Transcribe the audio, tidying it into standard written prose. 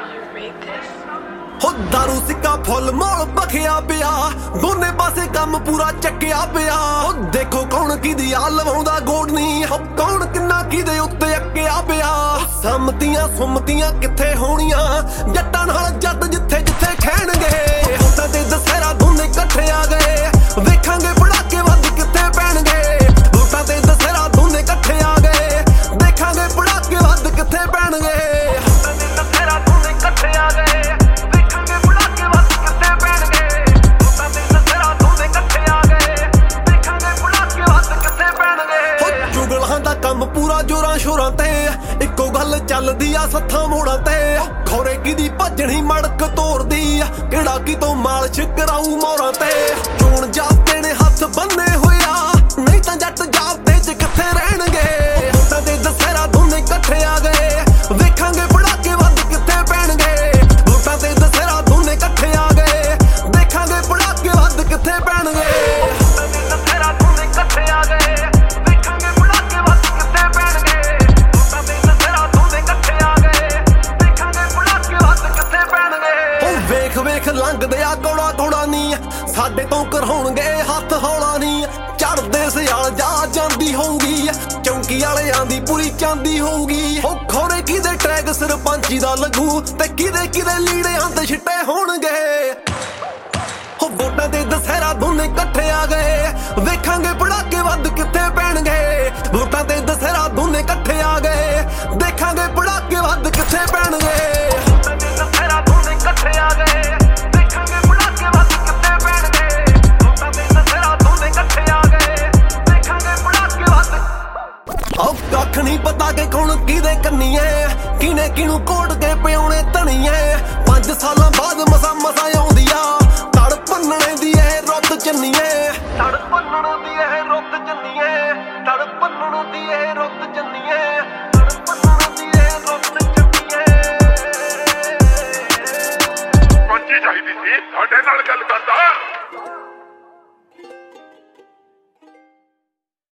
हो दारू सिक्का फुल मोल बखिया पिया दोने पासे काम पूरा चक्किया पिया देखो कौन किदी आ लवाउंदा गोड नी कौन किन्ना किदे उत्ते अक्किया पिया सम्मतियां सुमतियां किथे होणियां जट्टां नाल जट जिथे जिथे खैणगे होतां ते दशहरा दोने इकट्ठे आ गए वेखांगे पड़ाके वध किथे पैणगे होतां ते दशहरा दोने इकट्ठे आ गए देखांगे पड़ाके वध किथे पैणगे होतां ते दशहरा दोने इकट्ठे आ गए ਕੰਮ ਪੂਰਾ ਜੋਰਾਂ ਸ਼ੋਰਾਂ ਤੇ ਇੱਕੋ ਗੱਲ ਚੱਲਦੀ ਆ ਸੱਥਾਂ ਮੋੜਾਂ ਤੇ ਖੋਰੇ ਕਿਦੀ ਭੱਜਣੀ ਮੜਕ ਤੋਰਦੀ ਆ ਕਿਹੜਾ ਕਿਤੋਂ ਮਾਲਸ਼ ਕਰਾਊ ਮੋਰਾਂ ਤੇ ਚੋਣ ਜਾਪਦੇ ਨੇ ਹੱਥ ਬੰਨੇ ਹੋਇਆ ਨਹੀਂ ਤਾਂ ਜੱਟ ਜਾਪਦੇ ਚ ਕਿੱਥੇ ਰਹਿਣਗੇ ਹੋਤਾਂ ਤੇ ਦਸ਼ਹਰਾ ਦੋਨੇ ਇਕੱਠੇ ਆ ਗਏ ਵੇਖਾਂਗੇ ਪੜਾਕੇ ਵੱਧ ਕਿੱਥੇ ਪੈਣਗੇ ਹੋਤਾਂ ਤੇ ਦਸ਼ਹਰਾ ਦੋਨੇ ਇਕੱਠੇ ਆ ਗਏ ਦੇਖਾਂਗੇ ਪੜਾਕੇ ਵੱਧ ਕਿੱਥੇ ਪੈਣਗੇ ਹੋਤਾਂ ਤੇ ਦਸ਼ਹਰਾ ਦੋਨੇ ਇਕੱਠੇ ਆ ਗਏ ਵੇਖ ਲੰਘਦੇ ਆ ਕੋੜਾ ਕੋੜਾ ਨੀ ਸਾਡੇ ਤੋਂ ਕਰਹਾਉਣਗੇ ਹੱਥ ਹੌਲਾ ਨੀ ਚੜਦੇ ਸਿਆਲ ਜਾ ਜਾਂਦੀ ਹੋਊਗੀ ਚੌਂਕੀ ਵਾਲਿਆਂ ਦੀ ਪੂਰੀ ਚਾਂਦੀ ਹੋਊਗੀ ਹੋ ਖੋਰੇ ਕਿਦੇ ਟਰੈਕ ਸਰਪੰਚੀ ਦਾ ਲੱਗੂ ਤੇ ਕਿਦੇ ਕਿਦੇ ਲੀੜਿਆਂ ਤੇ ਛਿੱਟੇ ਹੋਣਗੇ ਹੋ ਵੋਟਾਂ ਤੇ ਦਸ਼ਹਰਾ ਦੋਨੇ ਇਕੱਠੇ ਆ ਗਏ ਵੇਖਾਂਗੇ ਪੜਾਕੇ ਵੱਧ ਕਿੱਥੇ ਪੈਣਗੇ ਵੋਟਾਂ ਤੇ ਦਸ਼ਹਰਾ ਦੋਨੇ ਇਕੱਠੇ ਆ ਗਏ ਦੇਖਾਂਗੇ ਪੜਾਕੇ ਵੱਧ ਕਿੱਥੇ ਪੈਣਗੇ ਵੋਟਾਂ ਤੇ ਦਸ਼ਹਰਾ ਦੋਨੇ ਇਕੱਠੇ ਆ ਗਏ ਕੱਖ ਨਹੀਂ ਪਤਾ ਕਿ ਕੌਣ ਕਿਹਦੇ ਕੰਨੀਏ ਕਿਨੇ ਕਿਨੂੰ ਕੋਟ ਕੇ ਪਿਉਣੇ ਧਣੀਏ 5 ਸਾਲਾਂ ਬਾਅਦ ਮਸਾ ਮਸਾ ਆਉਂਦੀ ਆ ਤੜ ਭੰਨਣੇ ਦੀ ਇਹ ਰੁੱਤ ਚੰਨੀਏ ਤੜ ਭੰਨਣ ਦੀ ਇਹ ਰੁੱਤ ਚੰਨੀਏ ਤੜ ਭੰਨਣ ਦੀ ਇਹ ਰੁੱਤ ਚੰਨੀਏ ਤੜ ਭੰਨਣ ਦੀ ਇਹ ਰੁੱਤ ਚੰਨੀਏ ਪੰਜੀ ਚਾਹੀਦੀ ਸੀ ਸਾਡੇ ਨਾਲ ਗੱਲ ਕਰਦਾ